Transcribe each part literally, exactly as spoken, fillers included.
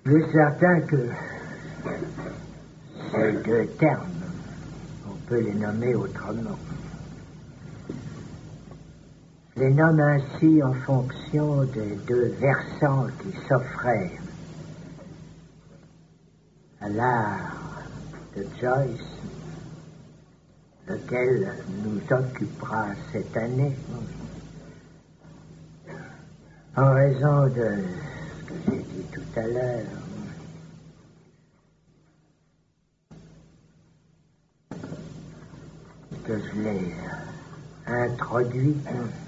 Il est certain que ces deux termes, on peut les nommer autrement. Je les nomme ainsi en fonction des deux versants qui s'offraient à l'art de Joyce, lequel nous occupera cette année, en raison de ce que j'ai dit tout à l'heure. Que je l'ai introduit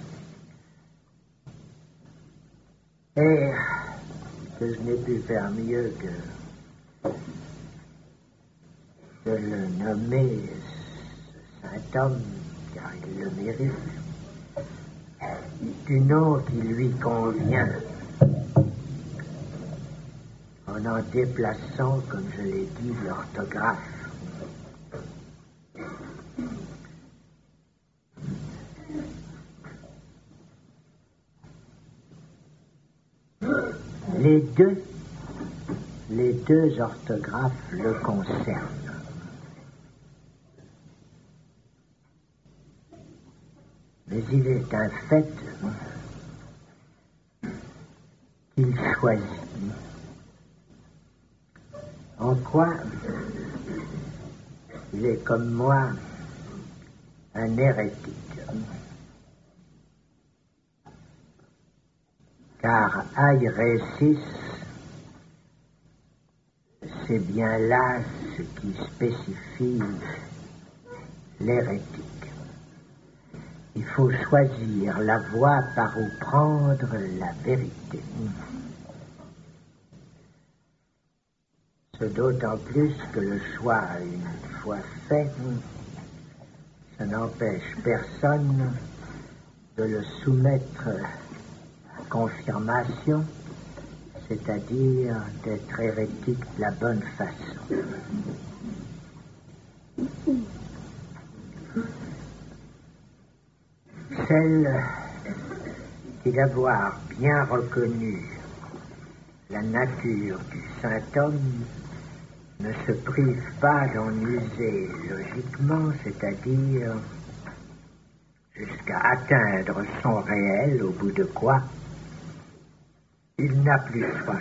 et que je n'ai pu faire mieux que de le nommer ce saint homme, car il le mérite, du nom qui lui convient, en en déplaçant, comme je l'ai dit, l'orthographe. Les deux, les deux orthographes le concernent. Mais il est un fait qu'il choisit. En quoi il est comme moi un hérétique. Car airesis, c'est bien là ce qui spécifie l'hérétique. Il faut choisir la voie par où prendre la vérité. C'est d'autant plus que le choix, une fois fait, ça n'empêche personne de le soumettre à confirmation, c'est-à-dire d'être hérétique de la bonne façon. Celle qui, d'avoir bien reconnu la nature du saint homme, ne se prive pas d'en user logiquement, c'est-à-dire jusqu'à atteindre son réel, au bout de quoi il n'a plus soif.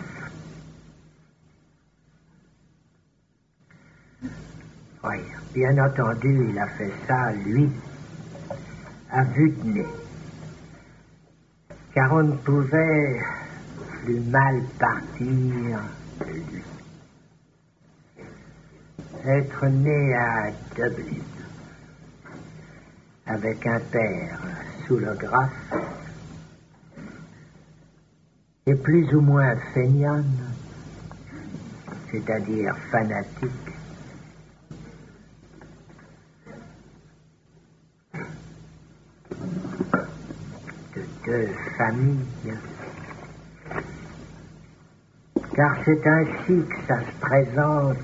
Oui, bien entendu, il a fait ça, lui, à vue de nez. Car on ne pouvait plus mal partir de lui. Être né à Dublin, avec un père soulographe, et plus ou moins feignant, c'est-à-dire fanatique, de deux familles, car c'est ainsi que ça se présente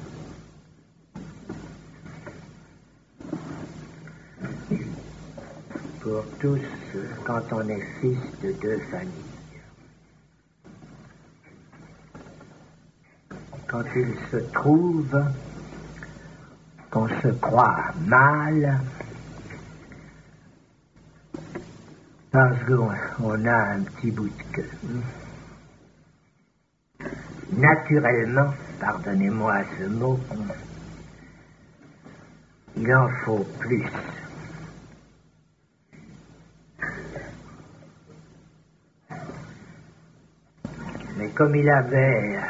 pour tous quand on est fils de deux familles. Quand il se trouve qu'on se croit mal parce qu'on a un petit bout de queue. Naturellement, pardonnez-moi ce mot, il en faut plus. Mais comme il avait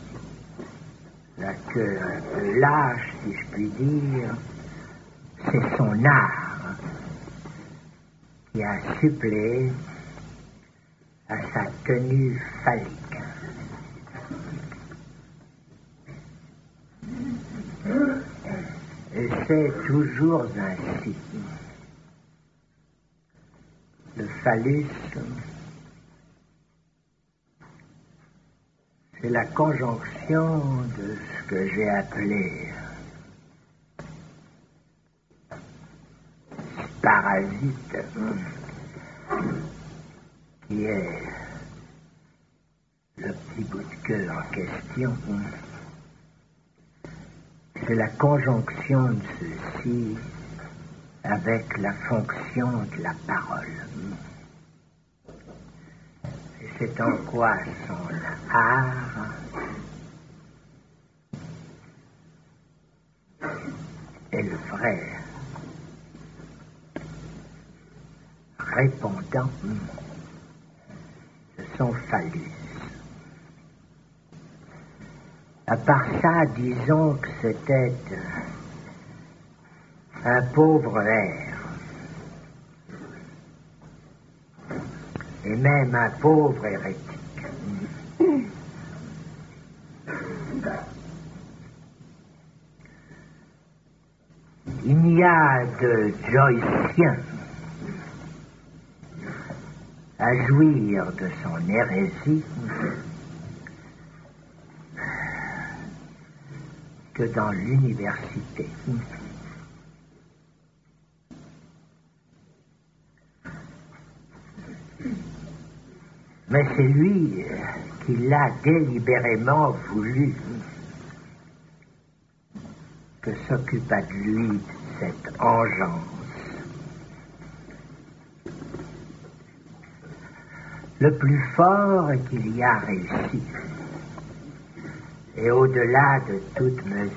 la queue un peu lâche, si je puis dire, c'est son art qui a suppléé à sa tenue phallique. Et c'est toujours ainsi. Le phallus, c'est la conjonction de ce que j'ai appelé parasite, qui est Le petit bout de queue en question, c'est la conjonction de ceci avec la fonction de la parole. Et c'est en quoi son art est le vrai répondant de son phallus. À part ça, disons que c'était un pauvre air, et même un pauvre hérétique. Il n'y a de joycien à jouir de son hérésie que dans l'université. Mais c'est lui qui l'a délibérément voulu, que s'occupa de lui cette engeance. Le plus fort qu'il y a réussi, et au-delà de toute mesure.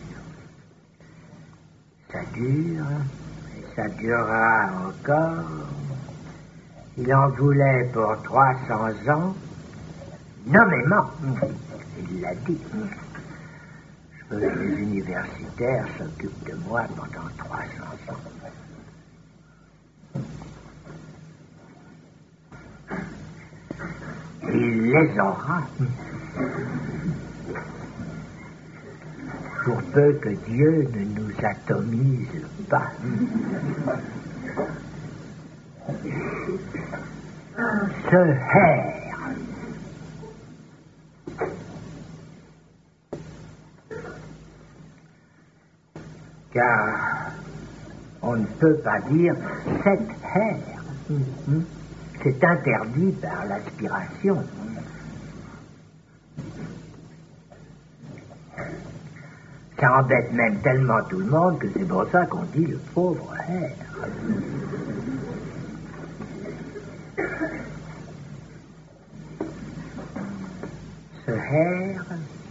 Ça dure, et ça durera encore. Il en voulait pour trois cents ans, nommément, il l'a dit. Je veux que les universitaires s'occupent de moi pendant trois cents ans. Il les aura. Pour peu que Dieu ne nous atomise pas. Se haire. Car on ne peut pas dire cette haire. C'est interdit par l'aspiration. Ça embête même tellement tout le monde que c'est pour ça qu'on dit le pauvre air. Ce air,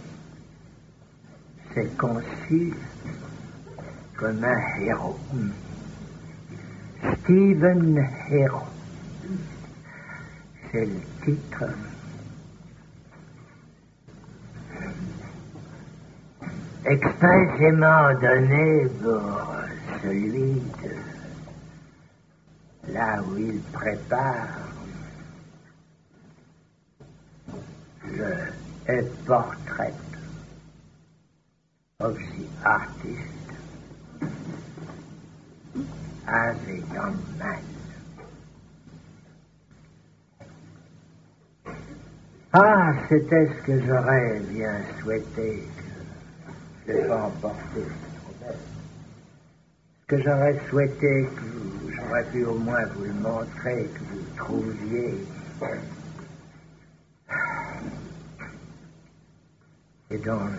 c'est conçu comme un héros. Stephen Héros. C'est le titre expressément donné pour celui de là où il prépare le portrait of the artist as a young man. Ah, c'était ce que j'aurais bien souhaité que je n'ai pas emporté. Ce que j'aurais souhaité que vous, j'aurais pu au moins vous le montrer, que vous trouviez. Et donc,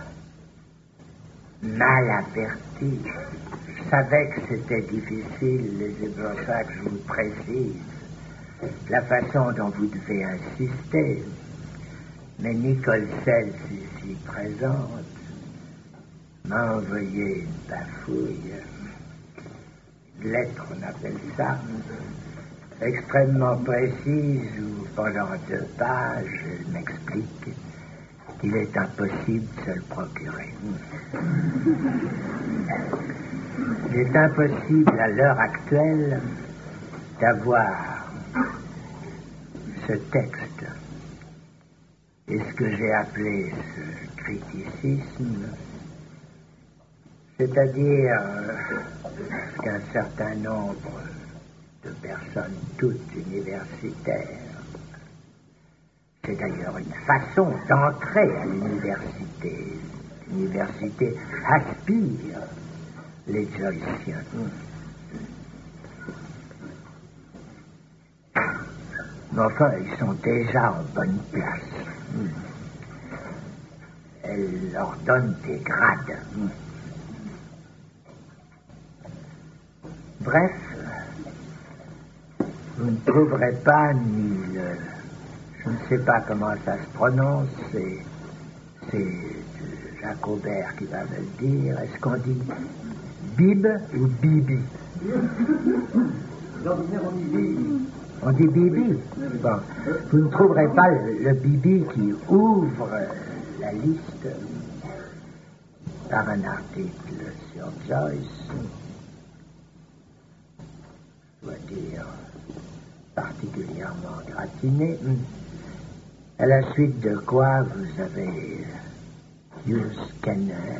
mal averti, je savais que c'était difficile, et c'est pour ça que je vous précise la façon dont vous devez insister. Mais Nicole Seltz, ici présente, m'a envoyé une bafouille, une lettre, on appelle ça, extrêmement précise, où pendant deux pages, elle m'explique qu'il est impossible de se le procurer. Il est impossible à l'heure actuelle d'avoir ce texte et ce que j'ai appelé ce criticisme, c'est-à-dire qu'un certain nombre de personnes, toutes universitaires, c'est d'ailleurs une façon d'entrer à l'université. L'université aspire les Joyciens. Mais enfin, ils sont déjà en bonne place. Elle leur donne des grades. Bref, vous ne trouverez pas ni le... Je ne sais pas comment ça se prononce, c'est... C'est Jacques Aubert qui va me le dire. Est-ce qu'on dit Bib ou Bibi? On dit Bibi. Bon. Vous ne trouverez pas le, le Bibi qui ouvre la liste par un article sur Joyce. Je dois dire particulièrement gratiné. À la suite de quoi vous avez Hugh Skinner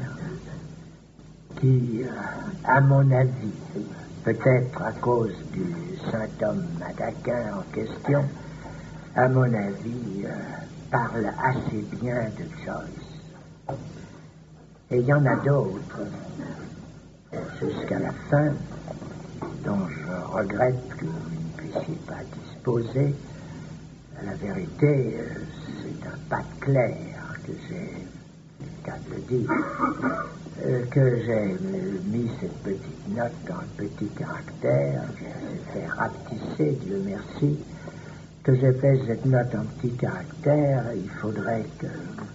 qui, à mon avis, peut-être à cause du saint homme madaquin en question, à mon avis, euh, parle assez bien de Joyce. Et il y en a d'autres, jusqu'à la fin, dont je regrette que vous ne puissiez pas disposer. À la vérité, euh, c'est un pas de clair que j'ai, c'est le cas de le dire, euh, que j'ai mis cette petite note dans le petit caractère, que j'ai fait rapetisser, Dieu merci, que j'ai fait cette note en petit caractère. Il faudrait que,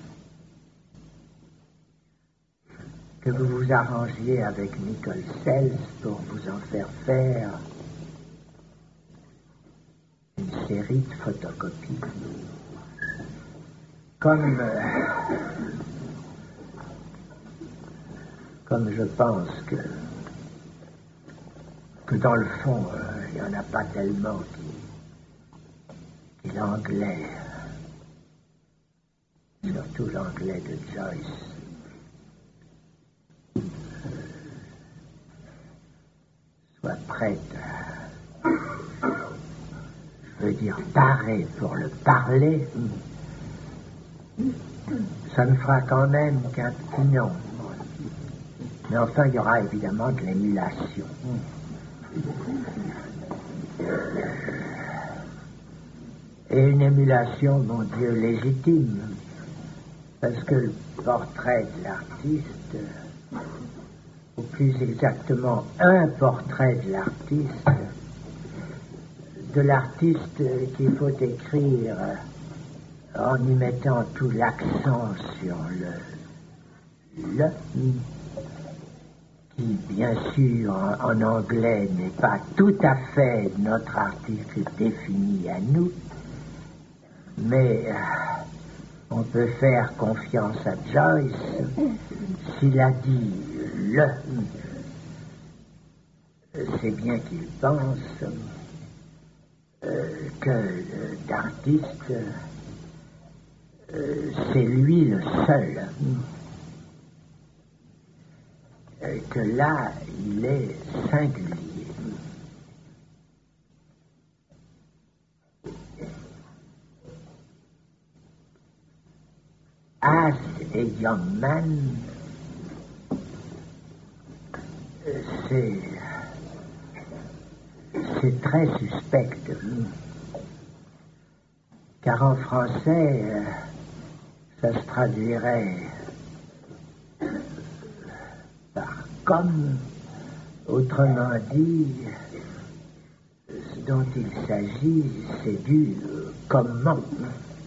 que vous vous arrangiez avec Nicole Sells pour vous en faire faire une série de photocopies. Comme, euh, comme je pense que, que dans le fond, euh, il n'y en a pas tellement qui, qui l'anglais, surtout l'anglais de Joyce, euh, soit prête à, je veux dire, taré pour le parler. Ça ne fera quand même qu'un petit nombre. Mais enfin, il y aura évidemment de l'émulation. Et une émulation, mon Dieu, légitime. Parce que le portrait de l'artiste, ou plus exactement un portrait de l'artiste, de l'artiste qu'il faut écrire en y mettant tout l'accent sur le « le », qui, bien sûr, en, en anglais n'est pas tout à fait notre article défini à nous, mais euh, on peut faire confiance à Joyce. S'il a dit « le », c'est bien qu'il pense euh, que euh, d'artiste, Euh, c'est lui le seul, euh, que là, il est singulier. As et Young Man, euh, c'est, c'est très suspect, car en français, euh, ça se traduirait par comme, autrement dit, ce dont il s'agit, c'est du comment.